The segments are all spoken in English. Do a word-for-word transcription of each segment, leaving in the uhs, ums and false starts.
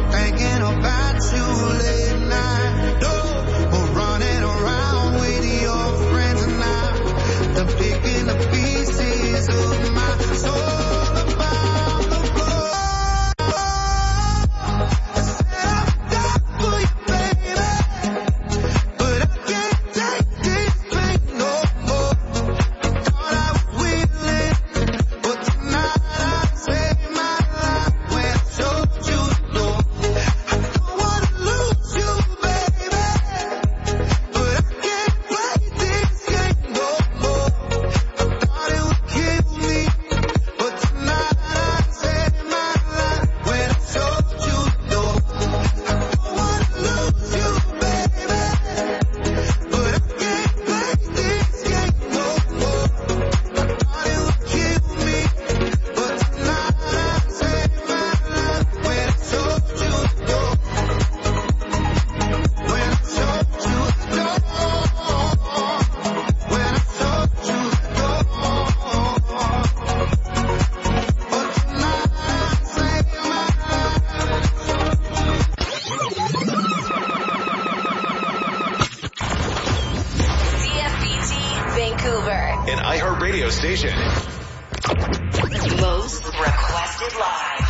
thinking about you late night. No, we're running around with your friends and I. They're picking the pieces of my soul. Station. Most requested live.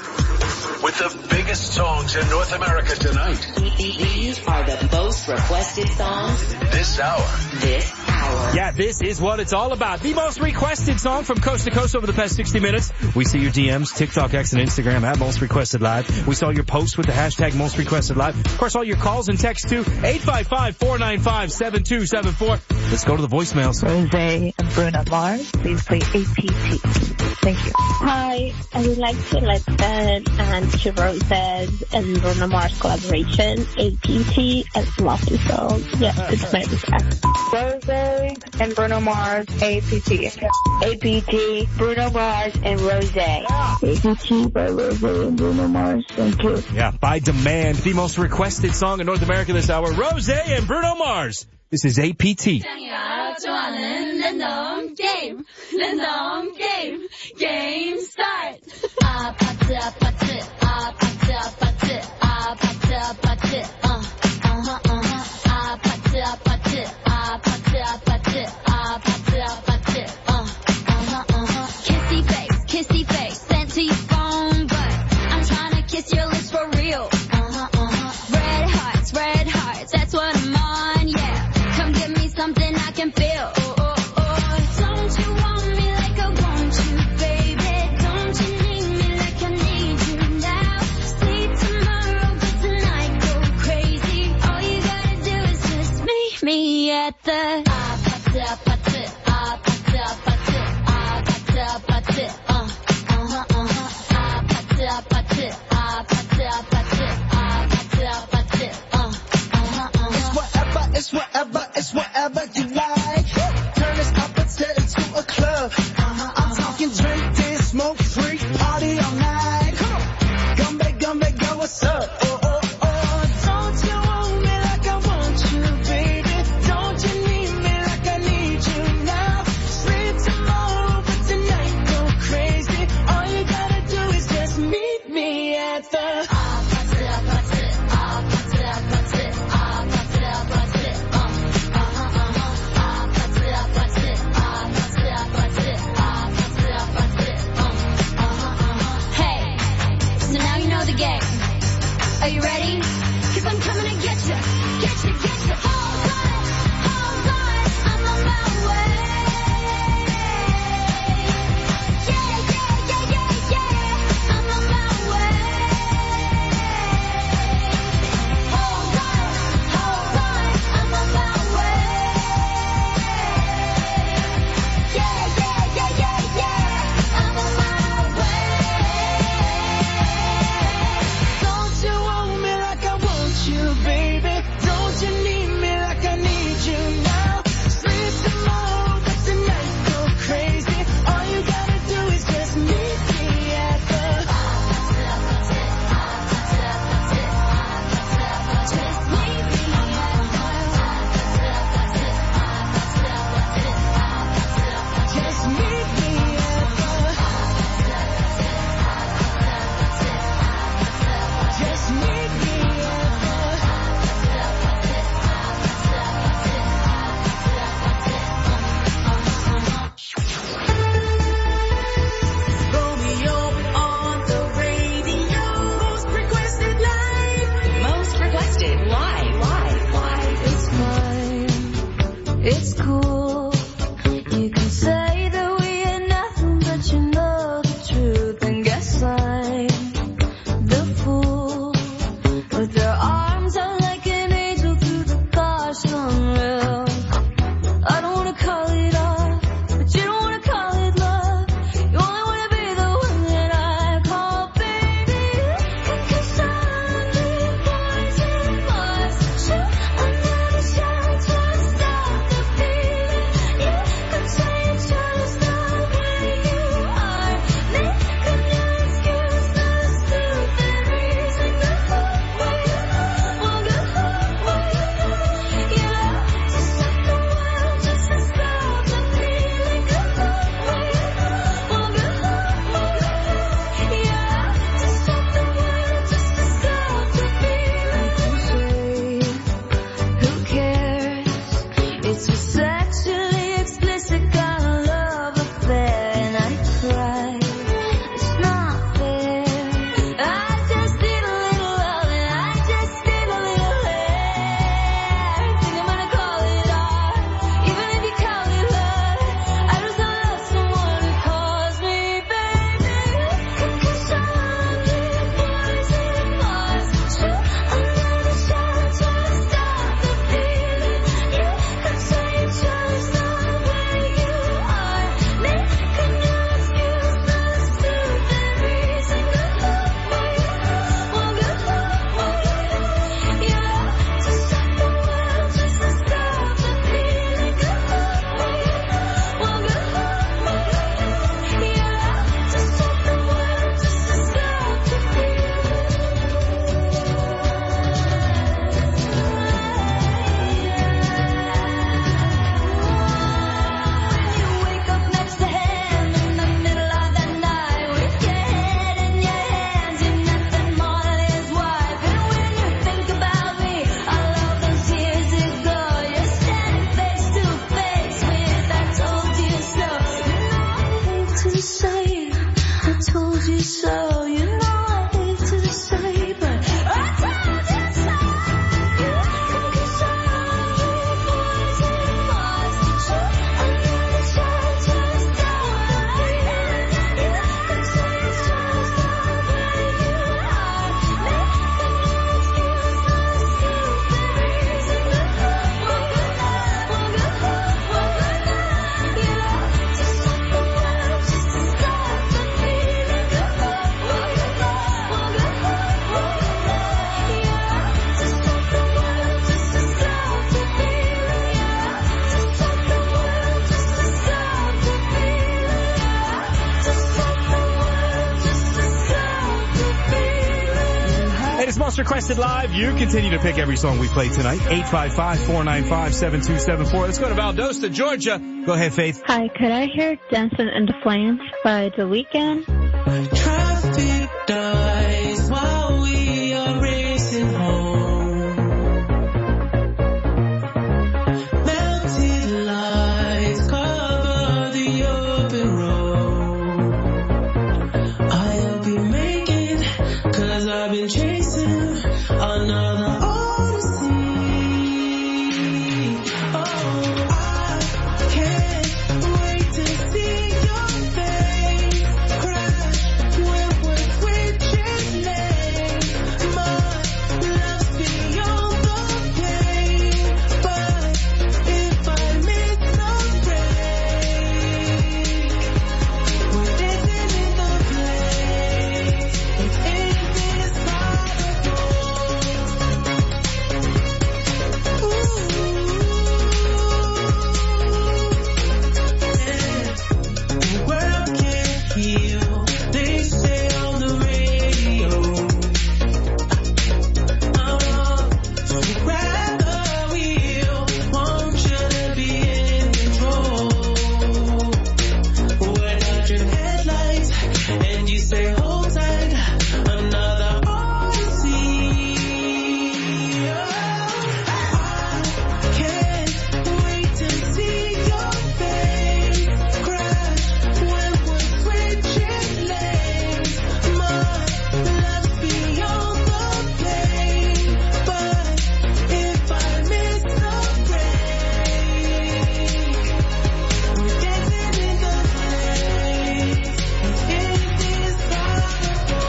With the biggest songs in North America tonight. These are the most requested songs this hour. This hour. Yeah, this is what it's all about. The most requested song from coast to coast over the past sixty minutes. We see your D Ms, TikTok, X, and Instagram at Most Requested Live. We saw your posts with the hashtag Most Requested Live. Of course, all your calls and texts to eight five five, four nine five, seven two seven four. Let's go to the voicemails. Rose and Bruno Mars, please play A P T. Thank you. Hi, I would like to listen and to Rose and Bruno Mars collaboration, A P T, and lovely song. Yeah, it's my request. Rose and Bruno Mars, A P T. A P T, Bruno Mars, and Rose. A P T by Rose and Bruno Mars. Thank you. Yeah, by demand, the most requested song in North America this hour, Rose and Bruno Mars. This is A P T. 좋아하는 랜덤 게임, 랜덤 게임, 게임 스타트. 아파트 아파트 아파트 아파트 아파트 아파트 어 어허 어허 아파트 아파트 아파트 아파트 아파트 아파트 어 어허 어허 kissy face kissy face sent to your phone but I'm trying to kiss your lips for real. Uh-huh uh-huh red hearts red hearts that's what I'm on, yeah. Come give me something I can feel. Oh, oh, oh. Don't you want me like I want you, baby? Don't you need me like I need you now? Sleep tomorrow, but tonight go crazy. All you gotta do is just meet me at the 아파트 아파트 아파트 아파트 아파트 아파트 어 어허 어허 아파트 아파트 아파트 아파트 아파트 아파트 어 어허 어허 It's whatever, it's whatever, it's whatever you like. Turn this up and set it to a club. Uh-huh, I'm talking drink, dance, smoke, freak, party all night. Come on, Gumbe, Gumbe, go, what's up? Oh, oh, oh, don't you want me like I want you, baby? Don't you need me like I need you now? Sleep tomorrow, but tonight go crazy. All you gotta do is just meet me at the 아파트, 아파트, 아파트, 아파트, 아파트, 아파트, 어, 어허, 어허, 아파트, 아파트, 아파트, 아파트, 아파트, 아파트, 어, 어허, 어허. Hey, so now you know the game. Are you ready? 'Cause I'm coming to get you, get you, get you. Hold on, hold on, I'm on my way. Yeah, yeah, yeah, yeah, yeah, I'm on my way. Hold on, hold on, I'm on my way. Yeah, yeah, yeah, yeah, yeah, I'm on my way. Don't you want me like I want you, baby? latest Most Requested Live. You continue to pick every song we play tonight. eight five five, four nine five, seven two seven four. Let's go to Valdosta, Georgia. Go ahead, Faith. Hi, could I hear Dancing in the Flames by The Weeknd? Traffic dies while we are racing home. Mounted lights cover the open road. I'll be making, cause I've been chasing another odyssey. Oh, I can't wait to see your face crash when we're switching lanes. My love's beyond the pain, but if I miss the break, we're dancing in the place. It's indescribable. Ooh. The world can't heal, they say on the radio. Oh, so grab the wheel, won't you let be in control? When out your headlights and you say hold tight, another odyssey. Oh, I can't wait to see your face crash when we're switching lanes. My love's beyond the pain, but if I miss the break, we're dancing in the place. It's indescribable.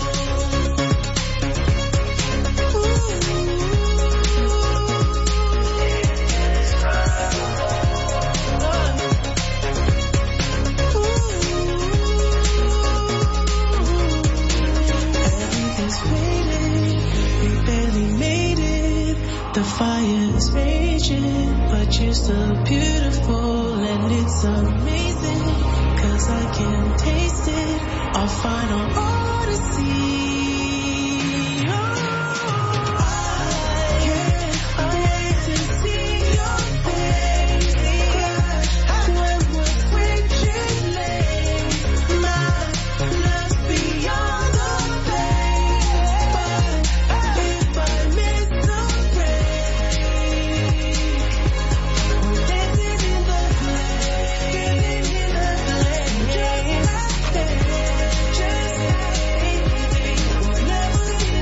Everything's fading, we barely made it. The fire's raging, but you're still beautiful, and it's amazing, cause I can taste it, our final odyssey. Oh, I can't wait to see your face crash when we're switching lanes. My love's beyond the pain, but if I miss the break, we're dancing in the place, dancing in the place. Just like anything, we'll never be the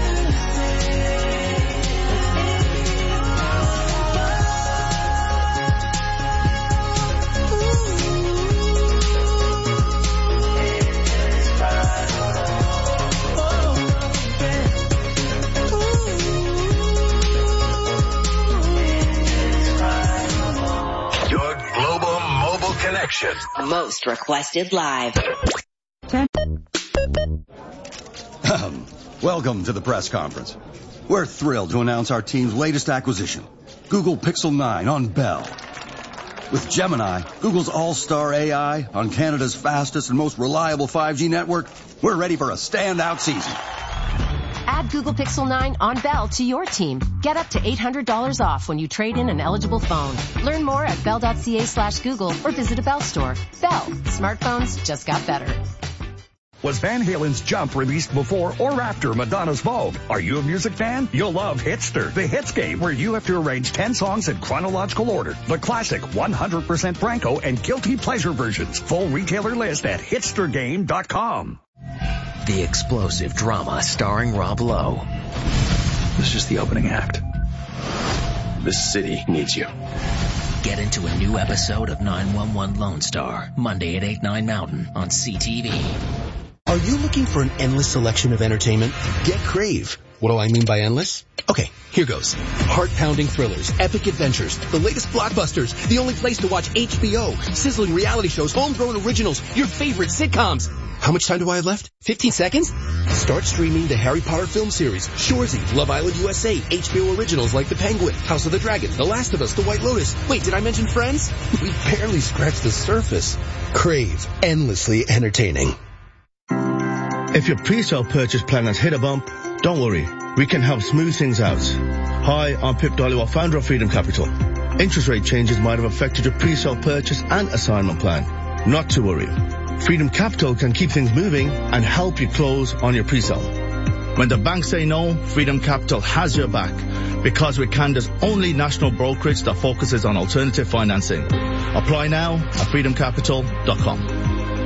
Your global mobile connection. Most Requested Live. Welcome to the press conference. We're thrilled to announce our team's latest acquisition, Google Pixel nine on Bell. With Gemini, Google's all-star A I on Canada's fastest and most reliable five G network, we're ready for a standout season. Add Google Pixel nine on Bell to your team. Get up to eight hundred dollars off when you trade in an eligible phone. Learn more at bell.ca slash Google or visit a Bell store. Bell. Smartphones just got better. Was Van Halen's Jump released before or after Madonna's Vogue? Are you a music fan? You'll love Hitster, the hits game where you have to arrange ten songs in chronological order. The classic one hundred percent Franco and guilty pleasure versions. Full retailer list at hitster game dot com. The explosive drama starring Rob Lowe. This is just the opening act. This city needs you. Get into a new episode of nine one one Lone Star, Monday at eight, nine Mountain on C T V. Are you looking for an endless selection of entertainment? Get Crave. What do I mean by endless? Okay, here goes. Heart-pounding thrillers, epic adventures, the latest blockbusters, the only place to watch H B O, sizzling reality shows, homegrown originals, your favorite sitcoms. How much time do I have left? fifteen seconds? Start streaming the Harry Potter film series, Shoresy, Love Island U S A, H B O originals like The Penguin, House of the Dragon, The Last of Us, The White Lotus. Wait, did I mention Friends? We barely scratched the surface. Crave. Endlessly entertaining. If your pre-sale purchase plan has hit a bump, Don't worry, we can help smooth things out. Hi, I'm Pip Dhaliwal, founder of Freedom Capital. Interest rate changes might have affected your pre-sale purchase and assignment plan. Not to worry. Freedom Capital can keep things moving and help you close on your pre-sale. When the banks say no, Freedom Capital has your back, because we're Canada's only national brokerage that focuses on alternative financing. Apply now at freedom capital dot com.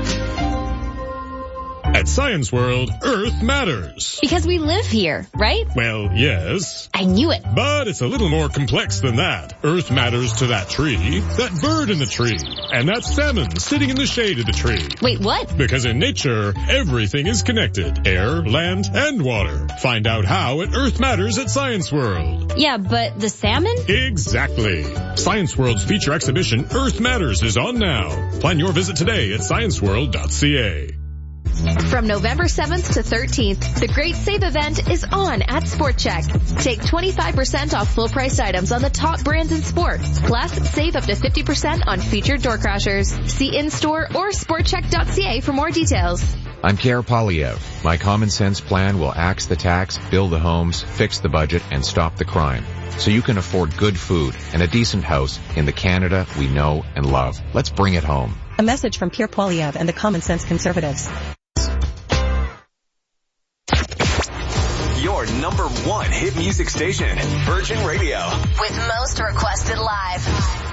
At Science World, Earth matters. Because we live here, right? Well, yes. I knew it. But it's a little more complex than that. Earth matters to that tree, that bird in the tree, and that salmon sitting in the shade of the tree. Wait, what? Because in nature, everything is connected. Air, land, and water. Find out how at Earth Matters at Science World. Yeah, but the salmon? Exactly. Science World's feature exhibition, Earth Matters, is on now. Plan your visit today at science world dot c a. From November seventh to thirteenth, the Great Save event is on at Sport Check. Take twenty-five percent off full price items on the top brands in sport. Plus, save up to fifty percent on featured door crashers. See in-store or sport check dot c a for more details. I'm Pierre Polyev. My common sense plan will axe the tax, build the homes, fix the budget, and stop the crime. So you can afford good food and a decent house in the Canada we know and love. Let's bring it home. A message from Pierre Polyev and the Common Sense Conservatives. Your number one hit music station, Virgin Radio. With most requested live.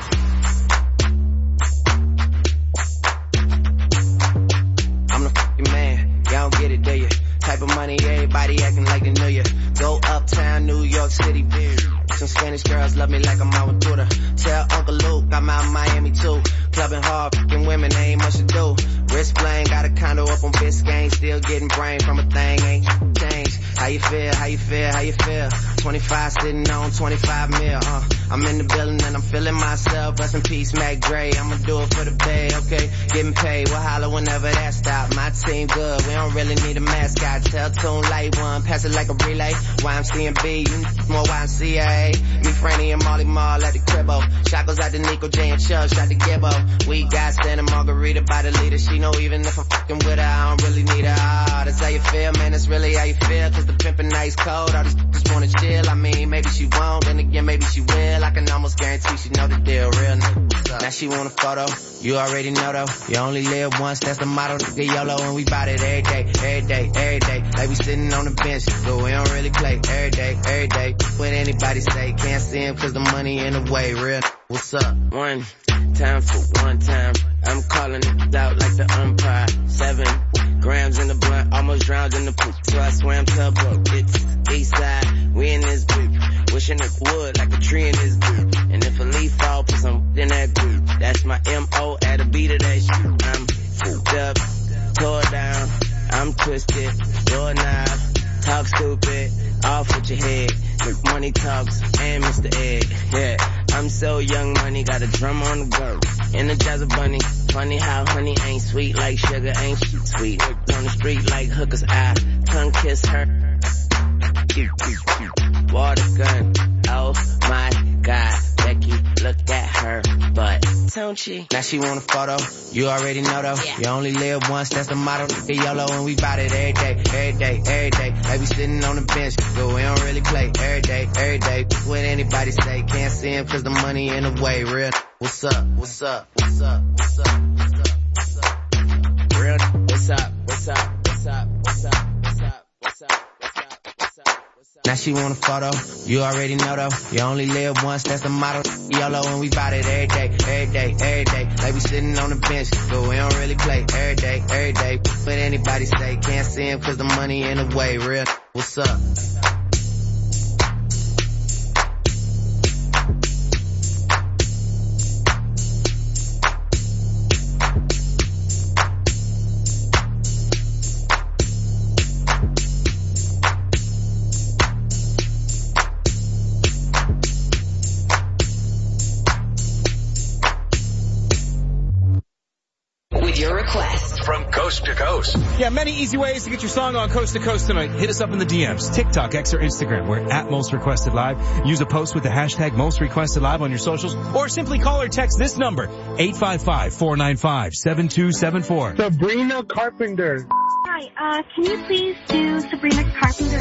I'm the f***ing man, y'all don't get it, do you? Type of money, everybody acting like they knew you. Go uptown, New York City, bitch. Some Spanish girls love me like I'm out with Buddha. Tell Uncle Luke I'm out in Miami too. Clubbing hard, f***ing women, ain't much to do. Wrist playing, got a condo up on Biscayne. Still getting brain from a thing, ain't changed. How you feel, how you feel, how you feel? twenty-five sitting on twenty-five mil, uh. I'm in the building and I'm feeling myself. Rest in peace, Mac Dre. I'ma do it for the pay, okay? Getting paid, we'll holler whenever that stop. My team good, we don't really need a mascot. Tell Tune Light One, pass it like a relay. Y M C and B, you more Y M C A. Me, Franny, and Molly Mall at the cribbo. Shot goes out to Nico J and Chubb, shot to Gibbo. We got Santa Margarita by the leader. She know even if I'm fucking with her, I don't really need her. Ah, that's how you feel, man, that's really how you feel. Cause the pimpin' ice cold, all these just wanna chill. I mean, maybe she won't, then again, maybe she will. I can almost guarantee she know the deal, real nigga. Now she want a photo, you already know though. You only live once, that's the motto. Nigga YOLO, and we bout it every day, every day, every day. Like we sitting on the bench, but we don't really play every day, every day. What anybody say, can't see him cause the money in the way, real. What's up? One time for one time. I'm calling it out like the umpire. Seven grams in the blunt, almost drowned in the poop. So I swam to a boat. It's east side, we in this group. Wishing it would like a tree in this group. And if a leaf fall, put some in that group. That's my M O at a beat of that shit. I'm fucked up, tore down. I'm twisted, doorknob. Talk stupid, off with your head. Make money talks and Mister Egg. Yeah, I'm so young, money got a drum on the go. Energize a bunny. Funny how honey ain't sweet like sugar ain't sweet. On the street like hookers, I tongue kiss her. Water gun, oh my God. Becky, look at her butt, don't she? Now she want a photo, you already know though. Yeah. You only live once, that's the motto. Nigga YOLO, and we bout it every day, every day, every day. Like we sitting on the bench, but we don't really play every day, every day. What anybody say, can't see him cause the money in the way, real. What's up, what's up, what's up, what's up, what's up, what's up? Real, what's up, what's up, what's up, what's up, what's up, what's up? Now she want a photo, you already know though. You only live once, that's the motto. YOLO, and we bout it every day, every day, every day. Like we sitting on the bench, but we don't really play every day, every day. What anybody say, can't see him cause the money in the way, real. What's up? From coast to coast. Yeah, many easy ways to get your song on Coast to Coast tonight. Hit us up in the D Ms, TikTok, X, or Instagram. We're at Most Requested Live. Use a post with the hashtag Most Requested Live on your socials, or simply call or text this number, eight five five, four nine five, seven two seven four. Sabrina Carpenter. Hi, uh, can you please do Sabrina Carpenter?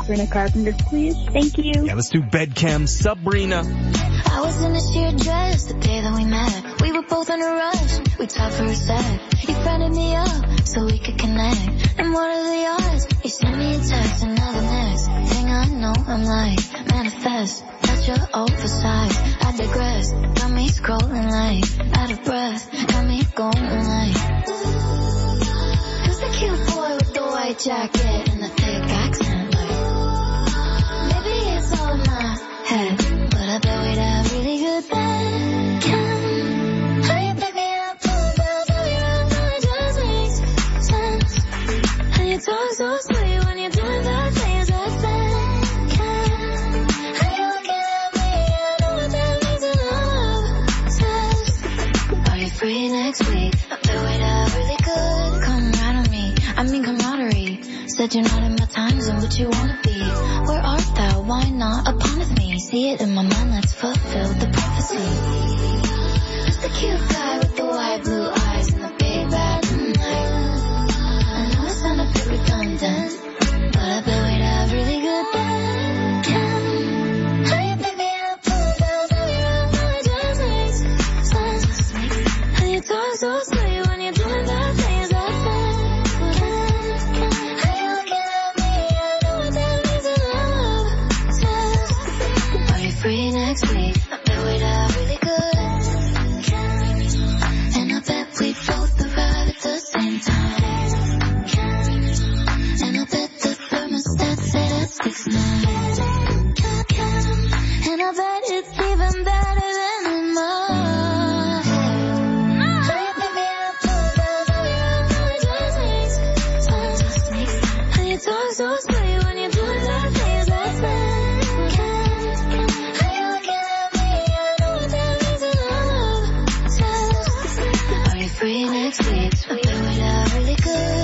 Sabrina Carpenter, please. Thank you. Yeah, let's do Bedchem Sabrina. I was in a sheer dress the day that we met. We were both in a rush. We talked for a sec. You friended me up so we could connect. And what are the odds? You sent me a text and now the next thing I know, I'm like, manifest. That's your oversized. I digress. Got me scrolling like, out of breath. Got me going like, who's the cute boy with the white jacket and the thick accent? Like, maybe it's all in my head, but I bet we'd have really good Bedchem. How you pick me up, pull down, tell me around, no, it just makes sense. And you talk so sweet when you're doing the things I said. How you looking at me? I know what that means in love says. Are you free next week? I bet we'd have really good camaraderie. I mean camaraderie. Said you're not in my time zone, but you wanna be. Where art thou? Why not upon with me? See it in my mind, let's fulfill the prophecy. Who's the cute guy with the white blue eyes and the big bad night? I know it's not a bit redundant, but I bet we'd have really good Bedchem. How you pick me up, pull down, tell me around, no, it just makes sense. And you talk so sweet when you're doing the things I said. How you looking at me? I know what that means in love says. Are you free next week? I bet we'd have really good. And I bet we both arrive at the same time. And I bet the thermostat set at six nine. And I bet it's even better than in my head. How you pick me up, pull down, tell me around, no, it just makes sense. And you talk so sweet when you're doing the things I said. How you looking at me? I know what that means in love says. Are you free next week? I bet we'd have really good.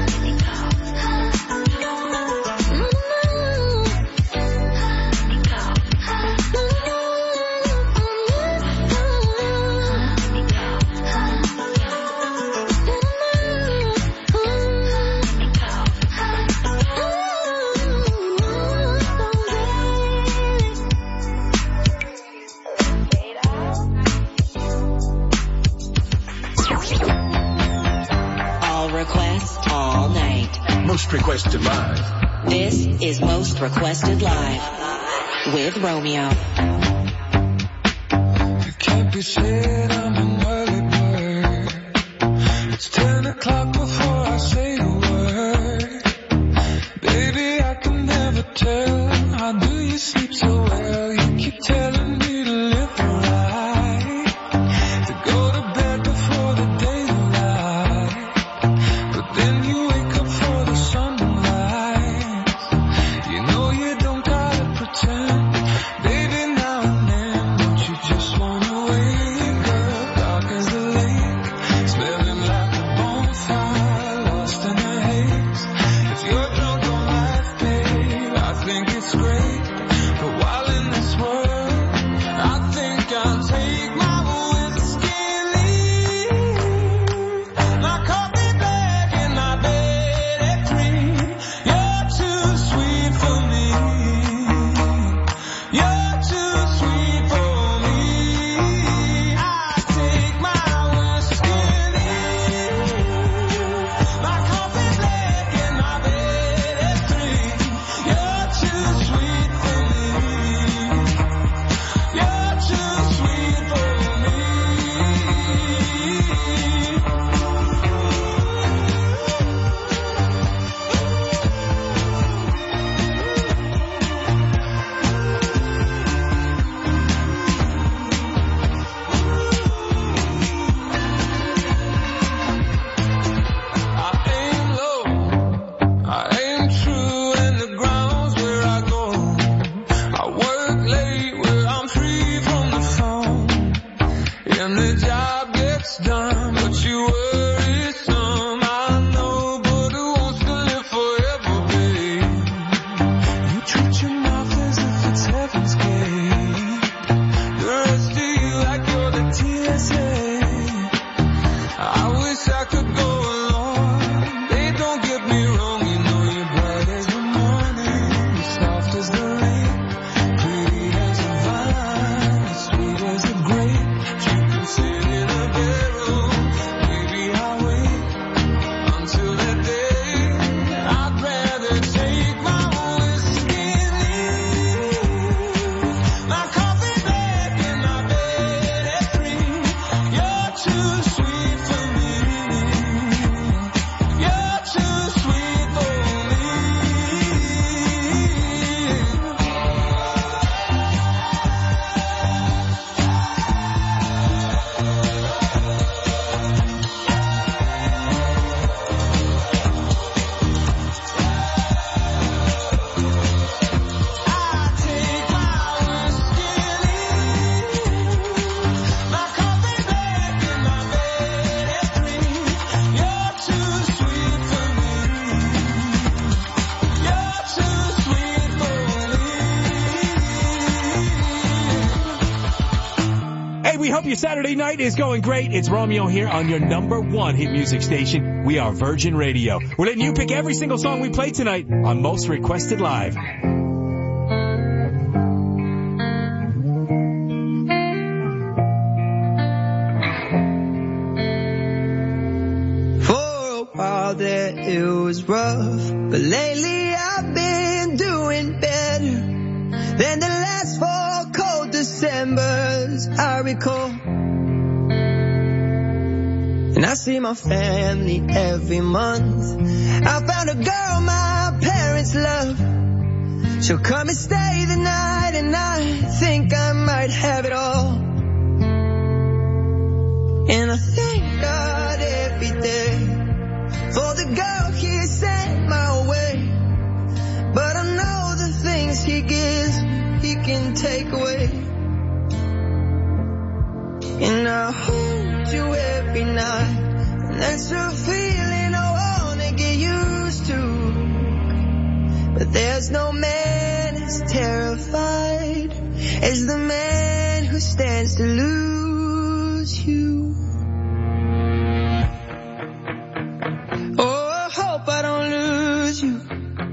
All requests, all night. Most requested live. This is Most Requested Live with Romeo. It can't be said I'm an early bird. It's ten o'clock before I say a word. Baby, I can never tell. How do you sleep so well? You keep telling me to live right, to go to bed before the daylight. But then you wake up for the sunrise. You know you don't gotta pretend. Baby, now and then, don't you just wanna wake up dark as the lake, smelling like a bonfire, lost in a haze. If you're drunk on life, babe, I think it's great. But while in this world, I think I'll take my whiskey and leave. My coffee black and my bed at three. You're too sweet for me. You're too sweet for me. I take my whiskey and leave. My coffee black and my bed at three. You're too sweet hope your Saturday night is going great. It's Romeo here on your number one hit music station. We are Virgin Radio. We're letting you pick every single song we play tonight on Most Requested Live. That it was rough, but lately I've been doing better than the last four cold Decembers I recall. And I see my family every month. I found a girl my parents love. She'll come and stay the night, and I think I might have it all. And I thank God every day for the girl he sent my way. But I know the things he gives, he can take away. And I hold you every night, and that's a feeling I wanna get used to. But there's no man as terrified as the man who stands to lose you. Oh, I hope I don't lose you.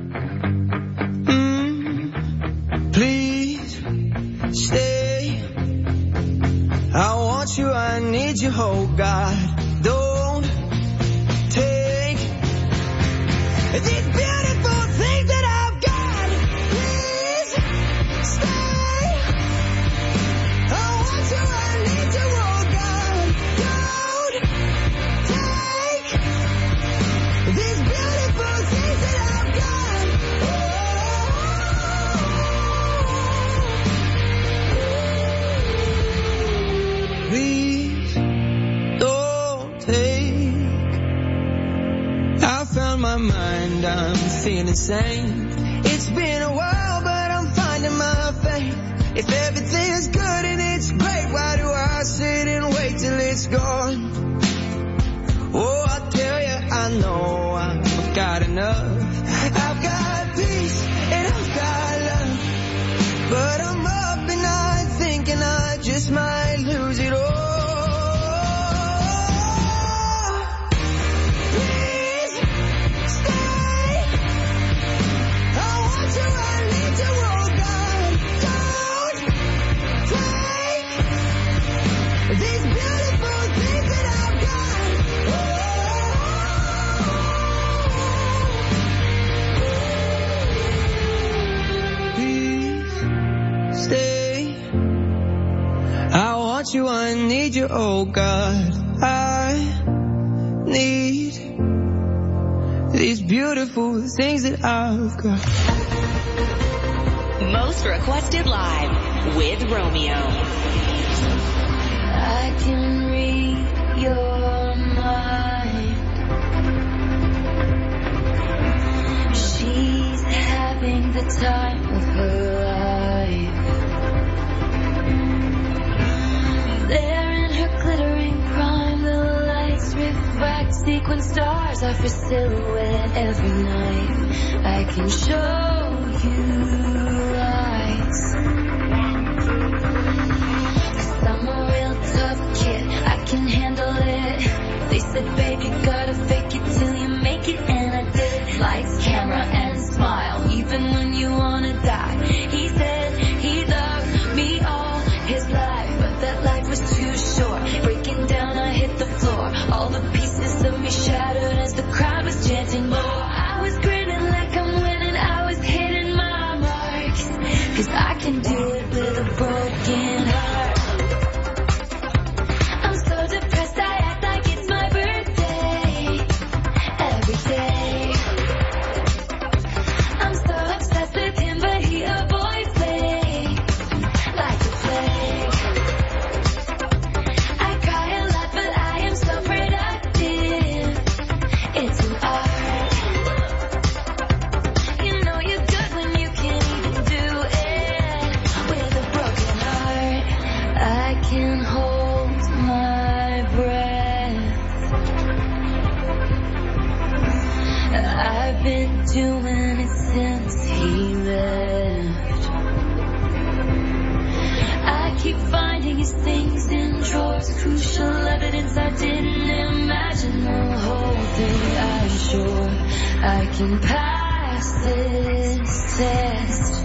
Mm, please stay. I want you, I need you, oh God. Don't take these beautiful things that I've got. Please stay. I want you, I need you, oh God. Don't take these beautiful things that I've got. Oh. Please don't take. I found my mind, I'm feeling sane. It's been a while, but I'm finding my faith. If everything is good and it's great, why do I sit and wait till it's gone? Oh, I tell you, I know I've got enough. I've got peace and I've got love. But I'm up at night thinking I just might lose it all. Please stay. I want you, I need you, oh God. Don't take these beautiful things that I've got. Stay. I want you, I need you, oh God. I need these beautiful things that I've got. Most Requested Live with Romeo. I can read your mind. She's having the time of her life. There in her glittering prime, the lights reflect sequin stars off her silhouette every night. I can show you lights. 'Cause I'm a real tough kid, I can handle it. They said, babe, you gotta fake it till you make it, and I did. Lights, camera, and smile, even when you wanna die. He said he loved me all his life, but that life was too short. Breaking down, I hit the floor. All the pieces of me shattered as the crowd was chanting more. I was grinning like I'm winning, I was hitting my marks. 'Cause I can do it with a broken heart. I'm so depressed, I act like it's my birthday every day. I'm so obsessed with him, but he avoids me like a plague. I cry a lot, but I am so productive. It's an art. You know you're good when you can't even do it with a broken heart. I can pass this test.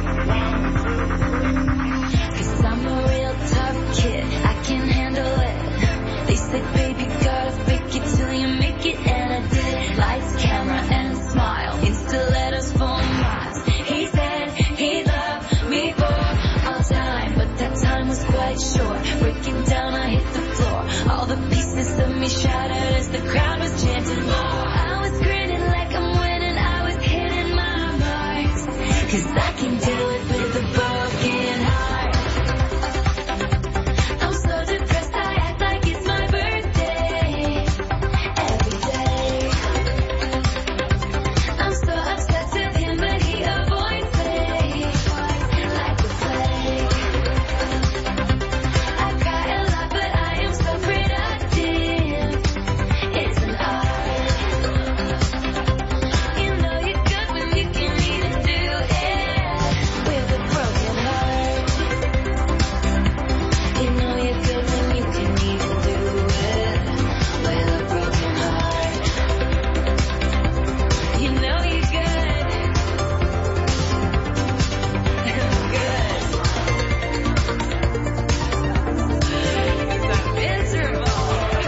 Cause I'm a real tough kid, I can handle it. They said, baby, gotta fake it till you make it, and I did. Lights, camera, and smile, Insta letters for miles. He said he loved me for all time, but that time was quite short. Breaking down, I hit the floor. All the pieces of me shattered as the crowd was chanting more. I was grinning like I'm winning, I was hitting my marks. Cause I can do it with a broken heart. I'm so depressed, I act like it's my birthday. Every day I'm so obsessed with him, but he avoids me like the plague. I got a lot, but I am so productive. It's an art. You know you're good when you can even do it with a broken heart. You know you're good when you can even do it with a broken heart. You know you're good. Good. I'm miserable.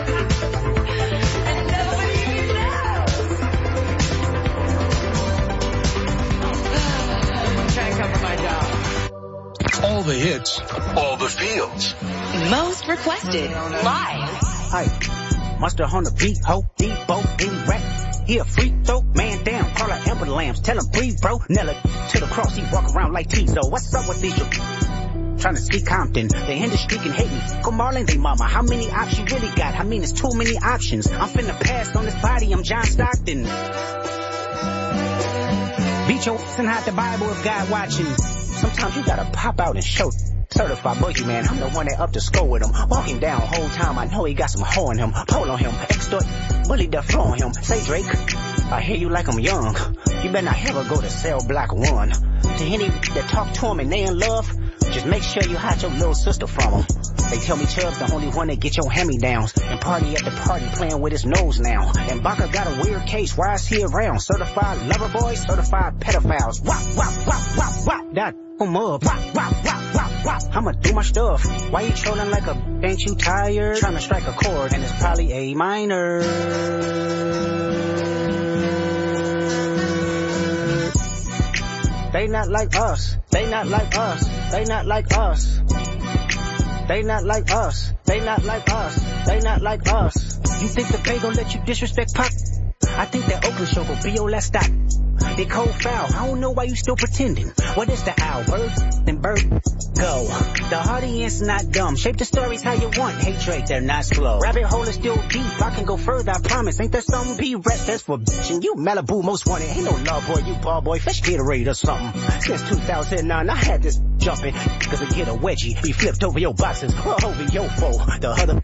And nobody knows. Try to cover my job. All the hits, all the fields. Most requested live. Hey, monster on the beat, ho, Debo, any rap. He a free throw, man down, call her Amber Lambs, tell him breathe, bro. Nella to the cross, he walk around like Tizo. What's up with these? Trying to see Compton, the industry can hate me. Go Marlon, they mama, how many options you really got? I mean, it's too many options. I'm finna pass on this body, I'm John Stockton. Beat your ass and hide the Bible if God watching. Sometimes you gotta pop out and show. Certified boogie man, I'm the one that up to score with him. Walking down whole time, I know he got some hoe in him. Pull on him, extort, bully the flow on him. Say Drake, I hear you like I'm young. You better not ever go to cell block one. To any that talk to him and they in love, just make sure you hide your little sister from him. They tell me Chubb's the only one that get your hand-me-downs. And party at the party playing with his nose now. And Baca got a weird case, why is he around? Certified lover boys, certified pedophiles. Wop, wop, wop, wop, wop, that I'm up. Wop, wop, wop, wop, wop, I'ma do my stuff. Why you trolling like a, ain't you tired? Trying to strike a chord and it's probably A minor. They not like us, they not like us, they not like us. They not like us, they not like us, they not like us. You think the Bay gon' let you disrespect Pop? I think that Oakland show gon' be your last stop. They cold foul, I don't know why you still pretending. What is the owl, bird? Then bird, go. The audience not dumb, shape the stories how you want. Hey Drake, they're not slow. Rabbit hole is still deep, I can go further, I promise. Ain't there something B-rap that's for bitchin'? You Malibu most wanted, ain't no love boy, you ball boy, fish Gatorade or something. Since two thousand nine, I had this jumping, cause I get a wedgie, he flipped over your boxes, or over your foe. The other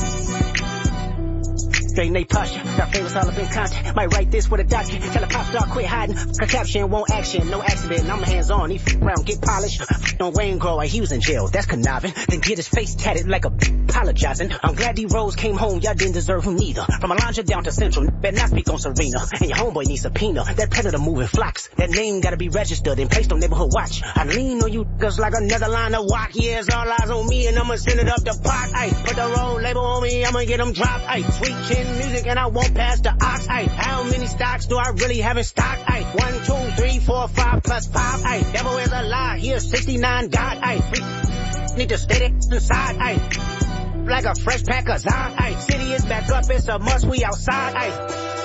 straight Nate posture, got famous all up in content. Might write this with a doctor, tell a pop star quit hiding. Her caption won't action, no accident, I'm hands on. He f around, get polished. On Wayne Grower, he was in jail, that's conniving. Then get his face tatted like a b- apologizing. I'm glad D-Rose came home, y'all didn't deserve him neither. From Alondra down to Central, better not speak on Serena. And your homeboy needs subpoena, that predator moving flocks. That name gotta be registered and placed on neighborhood watch. I lean on you cause like another line of walk. Yeah, it's all eyes on me and I'ma send it up the pot. Ay, put the roll label on me, I'ma get them dropped. Ay, sweet chin music and I won't pass the ox. Ay, how many stocks do I really have in stock? Ay, one, two, three, four, five plus five. Ay, devil is a lie, here's sixty-nine God. Ay, free, need to stay inside. Ay, like a fresh pack of Zod. Ay, city is back up, it's a must, we outside. Ay.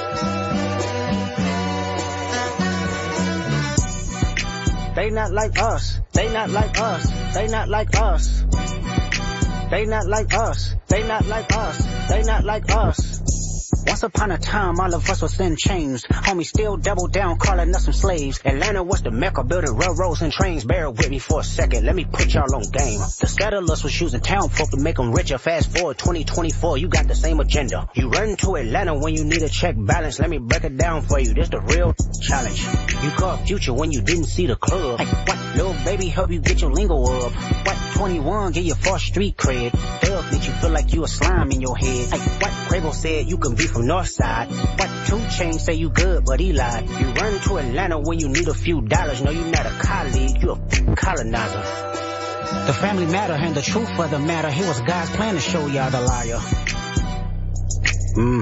They not like us, they not like us, they not like us. They not like us, they not like us, they not like us. Once upon a time, all of us was in chains. Homie still double down, calling us some slaves. Atlanta was the mecca, building railroads and trains. Bear with me for a second, let me put y'all on game. The settlers was using town folk to make them richer. Fast forward twenty twenty-four, you got the same agenda. You run to Atlanta when you need a check balance. Let me break it down for you, this the real challenge. You caught Future when you didn't see the club. Hey, what, little baby help you get your lingo up? What, twenty-one, get your first street cred. Thug make you feel like you a slime in your head. Hey, what Quavo said you can be from Northside. What two Chainz say you good, but he lied. You run to Atlanta when you need a few dollars. No, you not a colleague, you a colonizer. The family matter and the truth of the matter. Here was God's plan to show y'all the liar. Mm.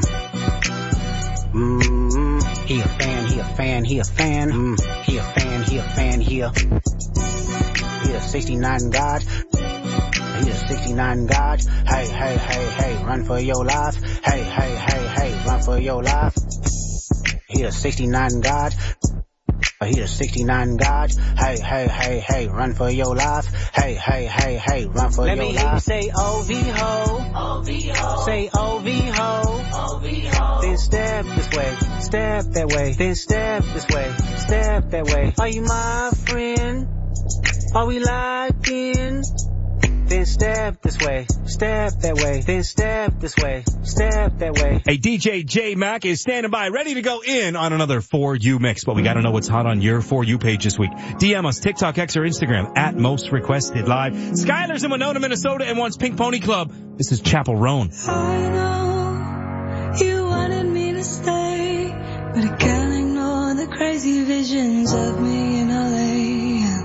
Mm. He a fan, he a fan, he a fan. Mm. He a fan, he a fan, he a... He a sixty-nine God. He a sixty-nine God. Hey, hey, hey, hey, run for your life. Hey, hey, hey, hey, run for your life. He a sixty-nine God. He a sixty-nine God. Hey, hey, hey, hey, run for your life. Hey, hey, hey, hey, run for Let your life. Let me hear you say O V ho. O V ho. Say O V ho. O V ho. Then step this way. Step that way. Then step this way. Step that way. Are you my friend? Are we locked in? Then step this way, step that way, then step this way, step that way. Hey, D J J Mac is standing by, ready to go in on another For You mix, but we gotta know what's hot on your For You page this week. D M us, TikTok, X, or Instagram, at Most Requested Live. Skylar's in Winona, Minnesota, and wants Pink Pony Club. This is Chapel Roan. I know you wanted me to stay, but I can't ignore the crazy visions of me in L A.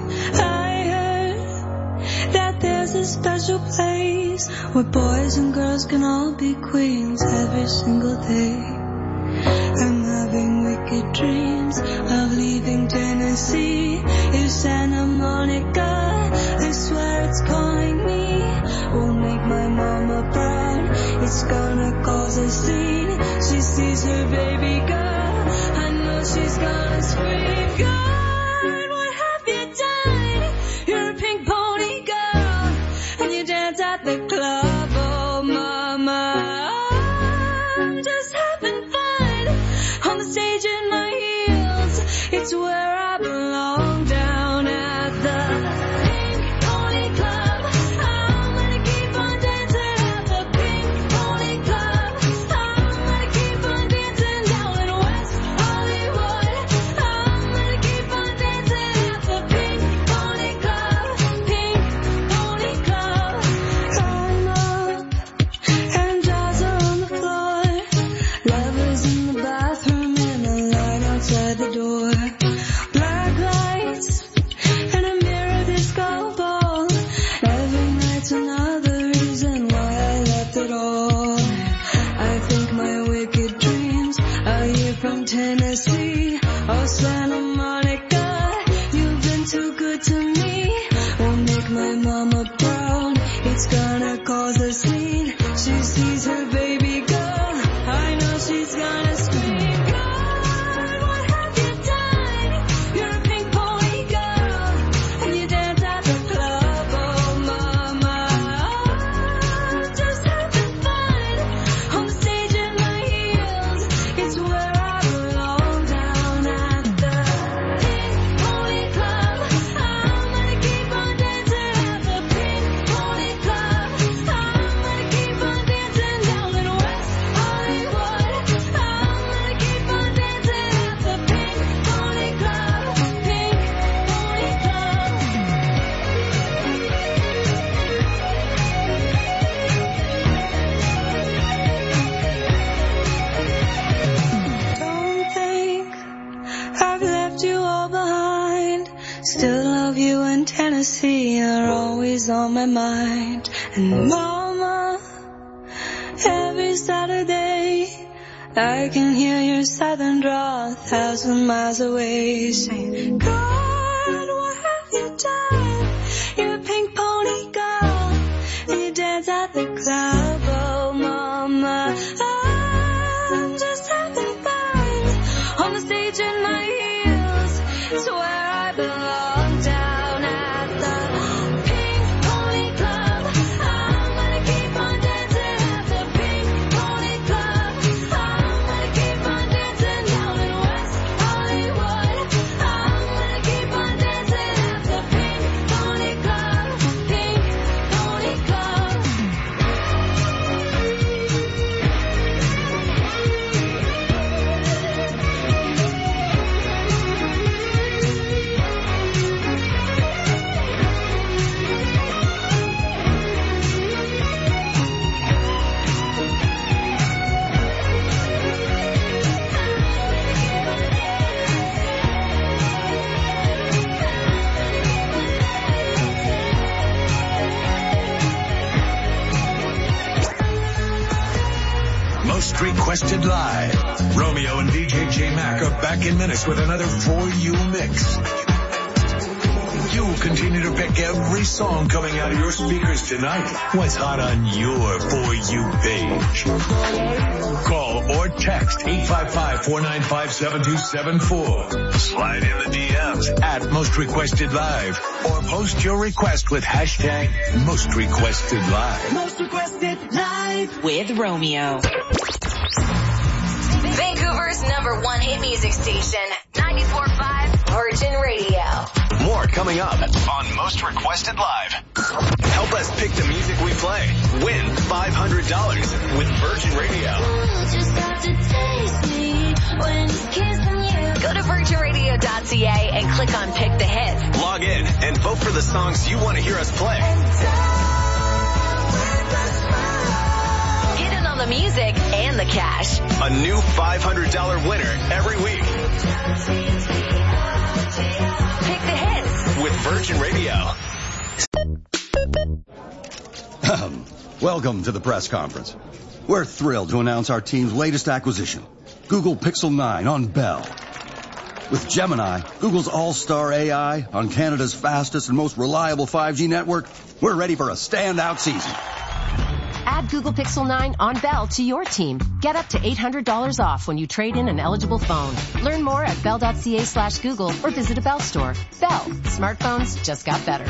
That there's a special place where boys and girls can all be queens every single day. I'm having wicked dreams of leaving Tennessee. If Santa Monica, I swear it's calling me. Won't make my mama proud, it's gonna cause a scene. She sees her baby girl, I know she's gonna scream. God, what have you done? You're a pink pony girl. At the club, oh mama, I'm just having fun on the stage in my heels. It's where I belong, down at the Pink Pony Club. I'm gonna keep on dancing at the Pink Pony Club. I'm gonna keep on dancing down in West Hollywood. I'm gonna keep on dancing at the Pink Pony Club. Pink Pony Club. The door, black lights and a mirror disco ball. Every night's another reason why I left it all. I think my wicked dreams are here from Tennessee. Oh, Santa Monica, you've been too good to me. Won't make my mama proud, it's gonna cause a scene. She sees her baby girl, I know she's gonna scream. Tennessee are always on my mind. And mama, every Saturday I can hear your southern drawl a thousand miles away, saying, God, what have you done? You're a pink pony girl, and you dance at the club. Oh mama, I'm just having fun on the stage in my heels. It's where I belong, down at the Pink Pony Club. I'm gonna keep on dancing at the Pink Pony Club. I'm gonna keep on dancing down in West Hollywood. I'm gonna keep Requested Live. Romeo and D J J-Mac are back in minutes with another For You mix. You continue to pick every song coming out of your speakers tonight. What's hot on your For You page? Call or text eight five five, four nine five, seven two seven four. Slide in the D Ms at Most Requested Live or post your request with hashtag Most Requested Live. Most Requested Live with Romeo. Vancouver's number one hit music station, ninety-four point five Virgin Radio. More coming up on Most Requested Live. Help us pick the music we play. Win five hundred dollars with Virgin Radio. Go to virgin radio dot c a and click on Pick the Hits. Log in and vote for the songs you want to hear us play. Get in on the music and the cash. A new five hundred dollars winner every week. Pick the Hits with Virgin Radio. Welcome to the press conference. We're thrilled to announce our team's latest acquisition, Google Pixel nine on Bell. With Gemini, Google's all-star A I, on Canada's fastest and most reliable five G network, we're ready for a standout season. Add Google Pixel nine on Bell to your team. Get up to eight hundred dollars off when you trade in an eligible phone. Learn more at bell dot c a slash Google or visit a Bell store. Bell. Smartphones just got better.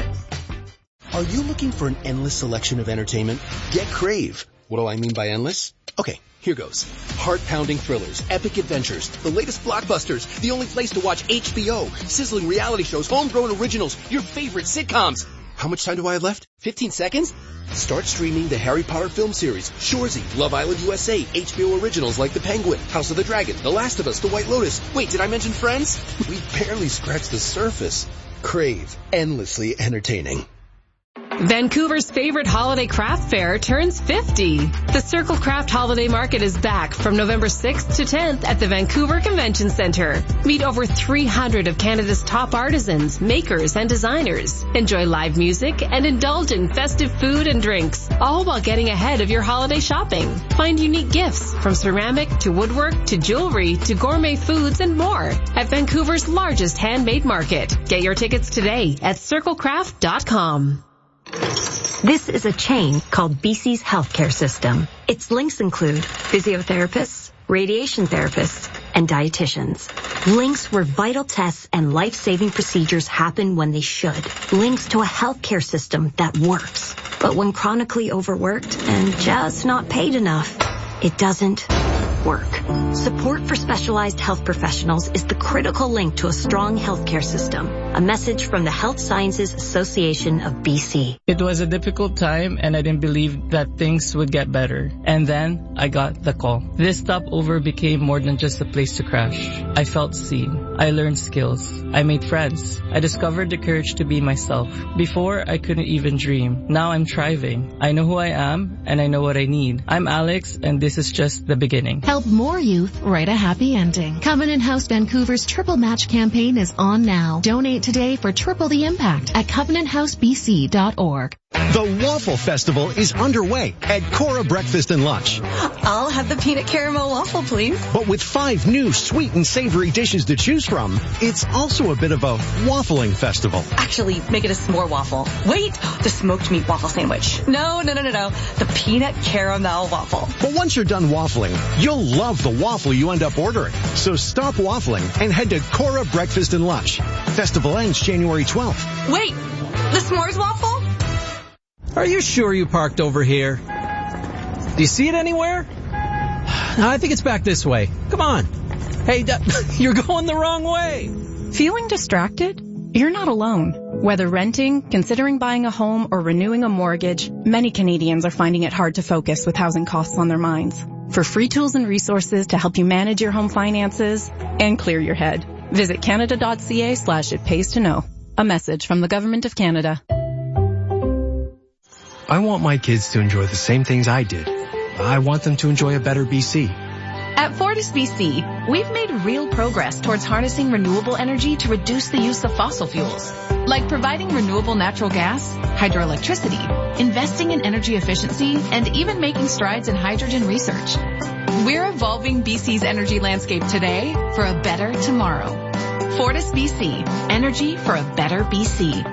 Are you looking for an endless selection of entertainment? Get Crave. What do I mean by endless? Okay, here goes. Heart-pounding thrillers, epic adventures, the latest blockbusters, the only place to watch H B O, sizzling reality shows, homegrown originals, your favorite sitcoms. How much time do I have left? fifteen seconds? Start streaming the Harry Potter film series, Shoresy, Love Island U S A, H B O originals like The Penguin, House of the Dragon, The Last of Us, The White Lotus. Wait, did I mention Friends? We barely scratched the surface. Crave. Endlessly entertaining. Vancouver's favorite holiday craft fair turns fifty. The Circle Craft Holiday Market is back from November sixth to tenth at the Vancouver Convention Centre. Meet over three hundred of Canada's top artisans, makers, and designers. Enjoy live music and indulge in festive food and drinks, all while getting ahead of your holiday shopping. Find unique gifts from ceramic to woodwork to jewelry to gourmet foods and more at Vancouver's largest handmade market. Get your tickets today at circle craft dot com. This is a chain called B C's healthcare system. Its links include physiotherapists, radiation therapists, and dietitians. Links where vital tests and life-saving procedures happen when they should. Links to a healthcare system that works. But when chronically overworked and just not paid enough, it doesn't work. Support for specialized health professionals is the critical link to a strong healthcare system. A message from the Health Sciences Association of B C. It was a difficult time and I didn't believe that things would get better. And then I got the call. This stopover became more than just a place to crash. I felt seen. I learned skills. I made friends. I discovered the courage to be myself. Before, I couldn't even dream. Now I'm thriving. I know who I am and I know what I need. I'm Alex and this is just the beginning. Help more youth write a happy ending. Covenant House Vancouver's Triple Match campaign is on now. Donate today for Triple the Impact at covenant house b c dot org. The Waffle Festival is underway at Cora Breakfast and Lunch. I'll have the peanut caramel waffle, please. But with five new sweet and savory dishes to choose from, it's also a bit of a waffling festival. Actually, make it a s'more waffle. Wait, the smoked meat waffle sandwich. No, no, no, no, no. The peanut caramel waffle. But once you're done waffling, you'll love the waffle you end up ordering. So stop waffling and head to Cora Breakfast and Lunch. Festival ends January twelfth. Wait, the s'mores waffle? Are you sure you parked over here? Do you see it anywhere? I think it's back this way. Come on. Hey, you're going the wrong way. Feeling distracted? You're not alone. Whether renting, considering buying a home, or renewing a mortgage, many Canadians are finding it hard to focus with housing costs on their minds. For free tools and resources to help you manage your home finances and clear your head, visit canada dot c a slash it pays to know. A message from the Government of Canada. I want my kids to enjoy the same things I did. I want them to enjoy a better B C. At Fortis B C, we've made real progress towards harnessing renewable energy to reduce the use of fossil fuels, like providing renewable natural gas, hydroelectricity, investing in energy efficiency, and even making strides in hydrogen research. We're evolving B C's energy landscape today for a better tomorrow. Fortis B C, energy for a better B C.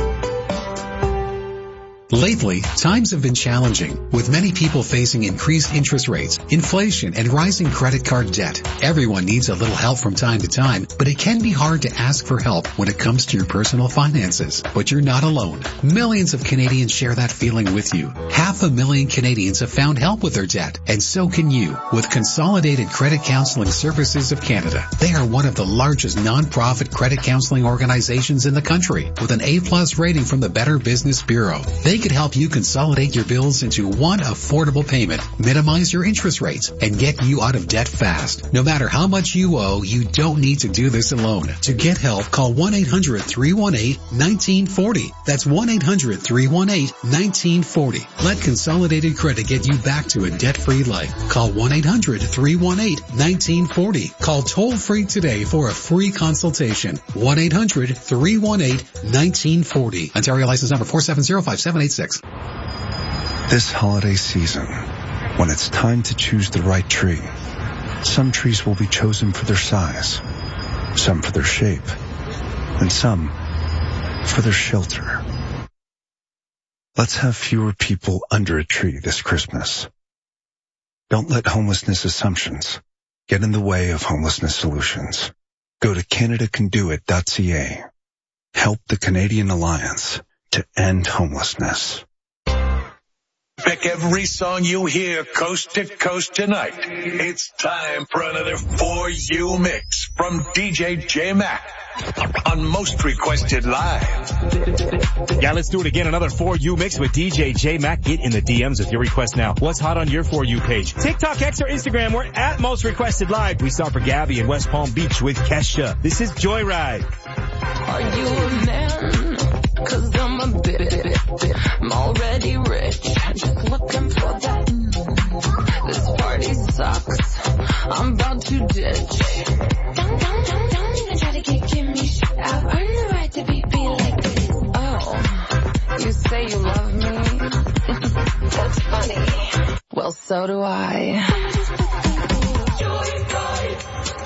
Lately, times have been challenging, with many people facing increased interest rates, inflation, and rising credit card debt. Everyone needs a little help from time to time, but it can be hard to ask for help when it comes to your personal finances. But you're not alone. Millions of Canadians share that feeling with you. Half a million Canadians have found help with their debt, and so can you, with Consolidated Credit Counseling Services of Canada. They are one of the largest non-profit credit counseling organizations in the country, with an A-plus rating from the Better Business Bureau. They could help you consolidate your bills into one affordable payment, minimize your interest rates, and get you out of debt fast. No matter how much you owe, you don't need to do this alone. To get help, call one eight hundred, three one eight, one nine four zero. That's one eight hundred, three one eight, one nine four zero. Let Consolidated Credit get you back to a debt-free life. Call one eight hundred, three one eight, one nine four zero. Call toll-free today for a free consultation. one eight hundred, three one eight, one nine four zero. Ontario license number four seven zero, five seven eight six. This holiday season, when it's time to choose the right tree, some trees will be chosen for their size, some for their shape, and some for their shelter. Let's have fewer people under a tree this Christmas. Don't let homelessness assumptions get in the way of homelessness solutions. Go to canada can do it dot c a. Help the Canadian Alliance to end homelessness. Pick every song you hear coast to coast tonight. It's time for another For You mix from D J J Mac on Most Requested Live. Yeah, let's do it again. Another For You mix with D J J Mac. Get in the D Ms with your request now. What's hot on your For You page? TikTok, X, or Instagram, we're at Most Requested Live. We start for Gabby in West Palm Beach with Kesha. This is Joyride. Are you a man? Cause I'm a bit, I'm already rich, just looking for that. This party sucks, I'm about to ditch. Don't, don't, don't, don't even try to get, give me shit. I've earned the right to be, be like this. Oh, you say you love me? That's funny. Well, so do I. Joyride,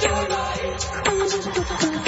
joyride.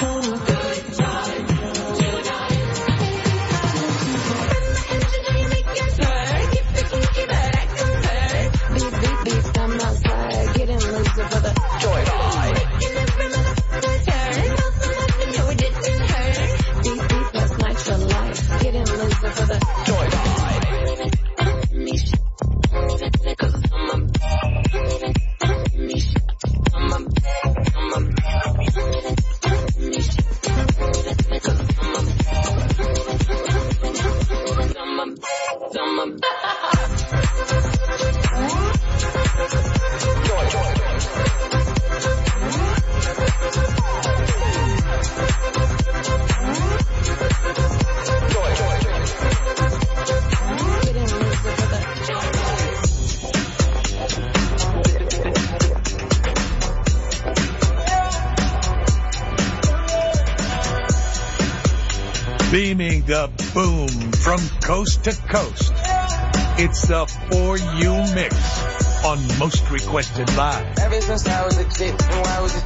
Beaming the boom from coast to coast. It's the For You mix on Most Requested Live. Ever since I was a kid, and I was a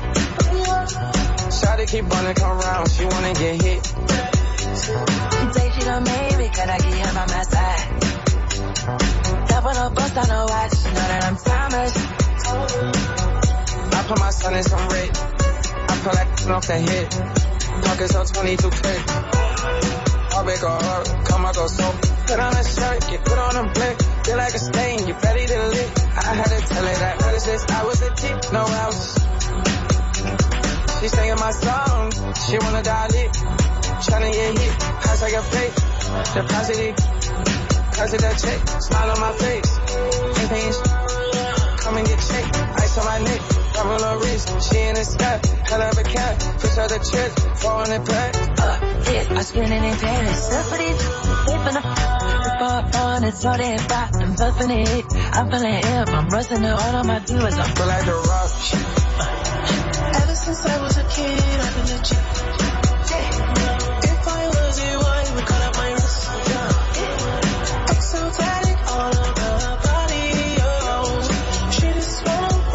shawty keep wanna come around, she wanna get hit. She say she done made me, can I get him on my side? Top on a bust on a watch, know that I'm timeless. I put my son in some red, I pull that off the head. Pockets on twenty-two K. I'll make a hurt, come I go so. Put on a shirt, get put on a blick. Feel like a stain, you ready to lick. I had to tell her that, what is this? I was a kid, no house. She singing my song, she wanna die lit. Tryna get hit, pass like a fake. Deposit, cause of that check. Smile on my face, ain't paying sh- come and get checked. Ice on my neck. Double her wrist, she in the sky, hell of a cat, push out the chest, four hundred pack. Uh, yeah, I spin it in Paris, somebody, flipping up, the bar on, it's all that pop, I'm puffing it, I'm feeling hip, I'm rusting it, all of my doers, I feel like the rock. Ever since I was a kid, I've been legit. Yeah. If I was a wine, would cut up my wrist. Yeah. Exotic all over her body, oh. She just wanna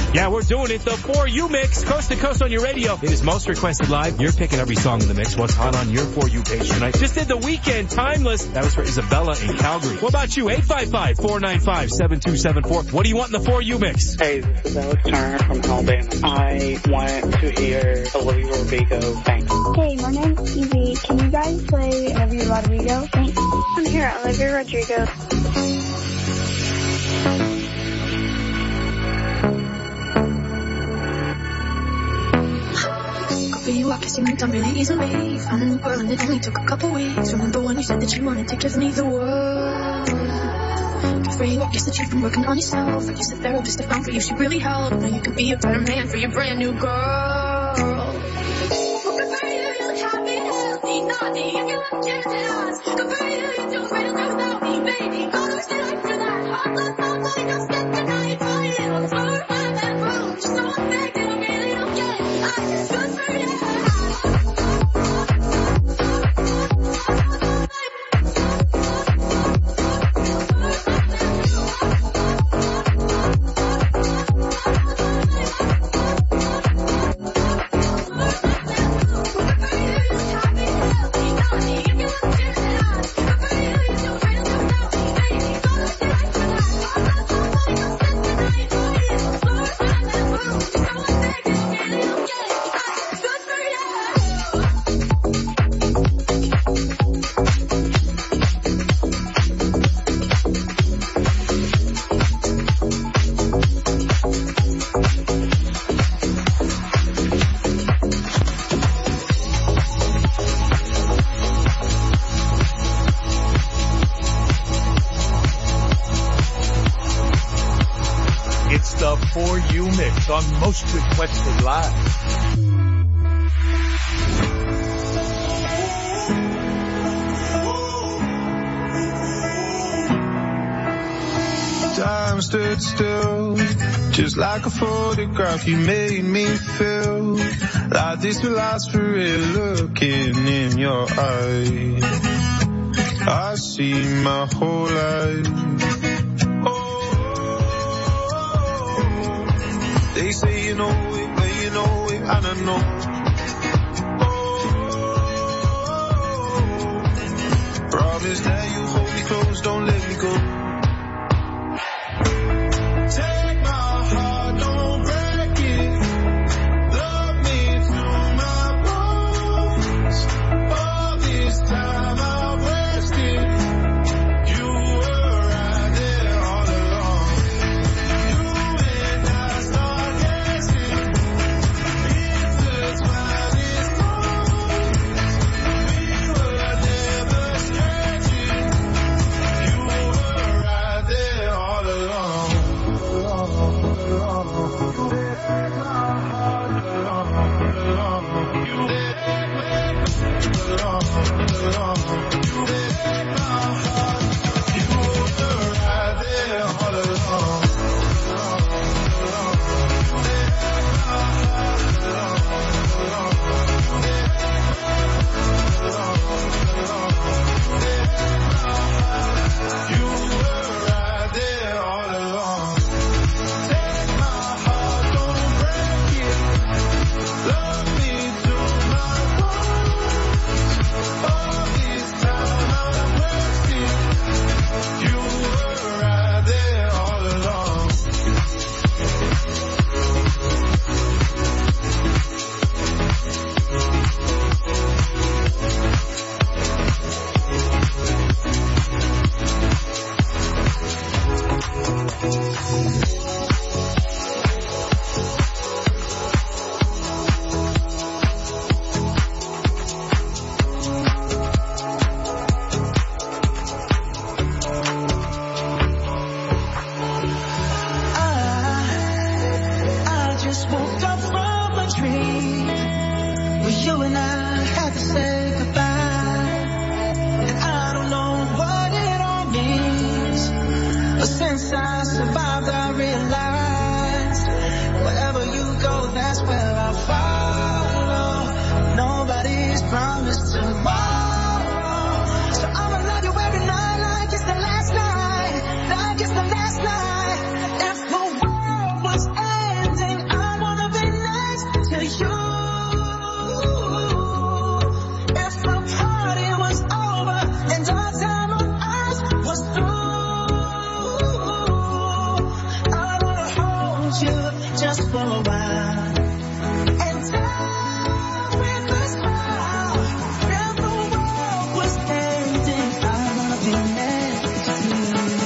Yeah, we're doing it. The For You Mix, coast to coast on your radio. It is Most Requested Live. You're picking every song in the mix. What's hot on your For You page tonight? Just did The Weeknd, Timeless. That was for Isabella in Calgary. What about you? eight five five, four nine five, seven two seven four. What do you want in the For You Mix? Hey, this is Alex Turner from Alabama. I want to hear Olivia Rodrigo. Thanks. Hey, my name's Evie. Can you guys play Olivia Rodrigo? Thanks. I'm here at Olivia Rodrigo. You, I guess you moved on really easily. Found a new girl and it only took a couple weeks. Remember when you said that you wanted to give me the world? Good for you, I guess that you've been working on yourself. I guess the therapist I found for you, she really helped. Now you can be a better man for your brand new girl. Good for you, you look happy, healthy, naughty. If you look jealous, good for you, you do great enough without me, baby. Go to the life for that. Hot love, hot love, you'll spend the night for you. For my bedroom, just so I'm back to really okay. I just good for you. On Most Requested Live. Time stood still, just like a photograph. You made me feel like this will last forever. Looking in your eyes, I see my whole life. They say you know it, but you know it, I don't know. Oh, promise that you hold me close, don't let me go. Take my heart, don't break it. Love me through my bones. All this time I've wasted. You were right there all along. You and I started. Like it's the last night, if the world was ending. for a while. And time with a smile. If the world was ending, I wanna be next to you.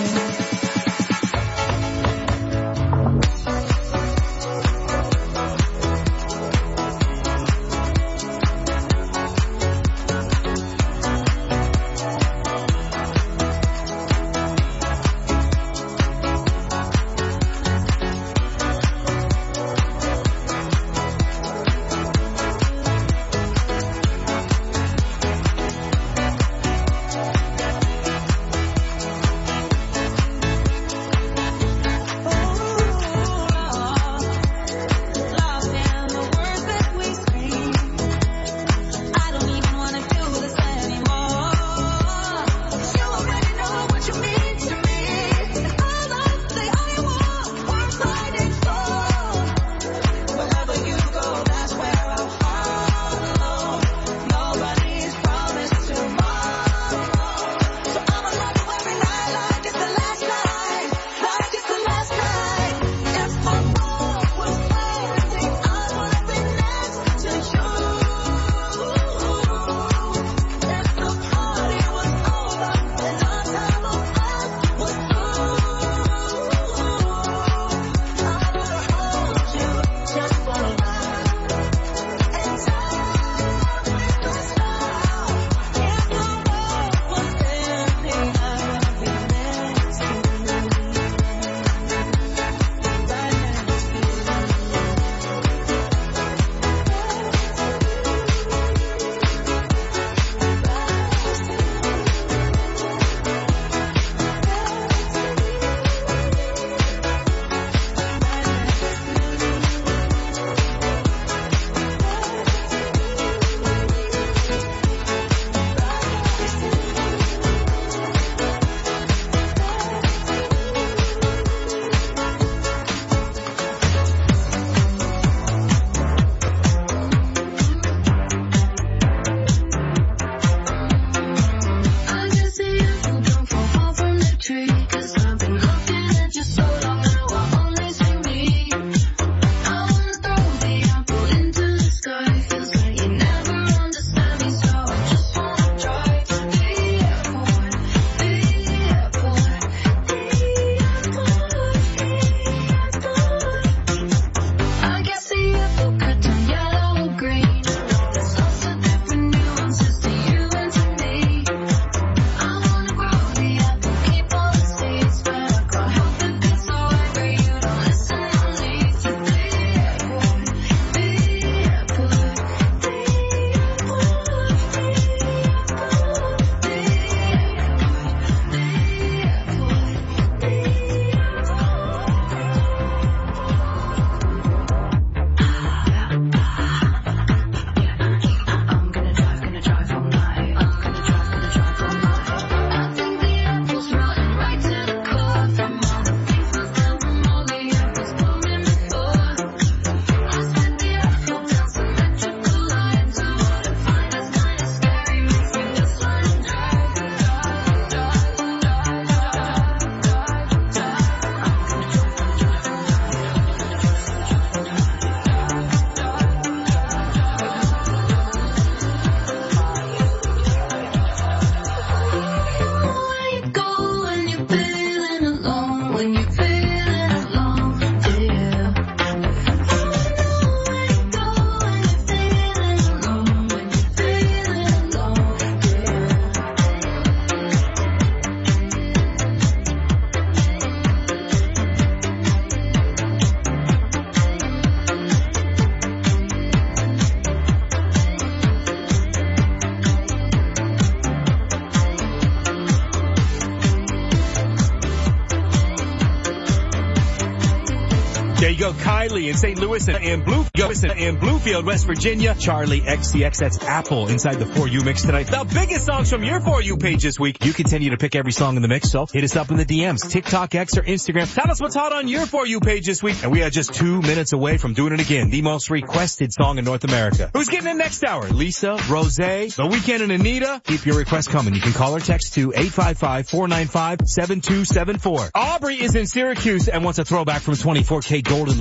There you go, Kylie in Saint Louis and Bluefield, and Bluefield, West Virginia. Charlie X C X, that's Apple inside the For You mix tonight. The biggest songs from your For You page this week. You continue to pick every song in the mix, so hit us up in the D Ms, TikTok, X, or Instagram. Tell us what's hot on your For You page this week. And we are just two minutes away from doing it again. The most requested song in North America. Who's getting it next hour? Lisa, Rose, The Weeknd, and Anita. Keep your requests coming. You can call or text to eight five five, four nine five, seven two seven four. Aubrey is in Syracuse and wants a throwback from twenty-four K Golden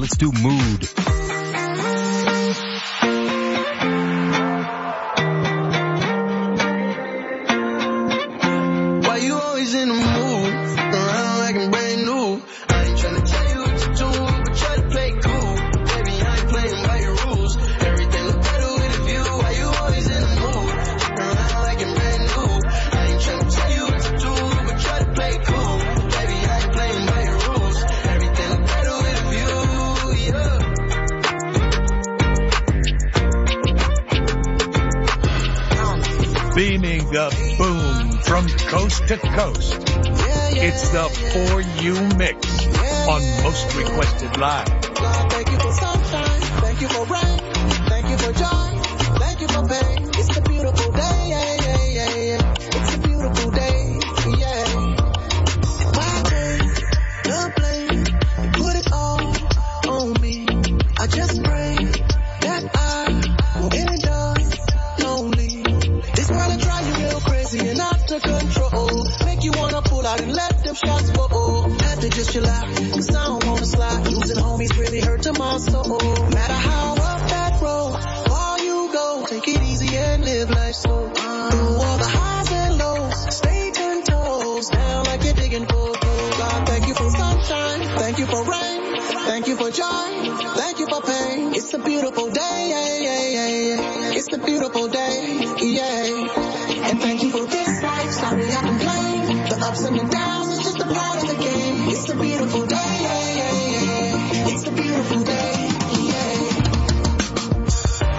Let's do Mood. Why you always in the mood? Around like I'm brand new. I ain't tryna tell you what to do, but try to play cool. Baby, I ain't playing by your rules. Everything look better with a view. Why you always in the mood? Around like I'm brand new. I ain't tryna tell you what to do, but try to play cool. Baby, I ain't playing by your rules. Everything look better with a view, yeah. Beaming the boom from coast to coast. It's the For You Mix on Most Requested Live. Thank you for sunshine, thank you for rain, thank you for joy, thank you for pain. It's a beautiful day, yeah, yeah, yeah, yeah. It's a beautiful day, yeah. My day, the blame, put it all on me. I just pray that I won't end up lonely. This world will drive you real crazy and out of control. Make you wanna pull out and let them shots roll. Had to just chill out, cause I don't wanna slide. Losing homies really hurt to my soul. Matter how up that road, far you go, take it easy and live life slow. Through all the highs and lows, stay ten toes down like you're digging for gold. God, thank you for sunshine, thank you for rain, thank you for joy, thank you for pain. It's a beautiful day, yeah, yeah, yeah, yeah. It's a beautiful day, yeah. And thank you for this life, sorry I complain. The ups and the downs is just a part of the game. It's a beautiful day.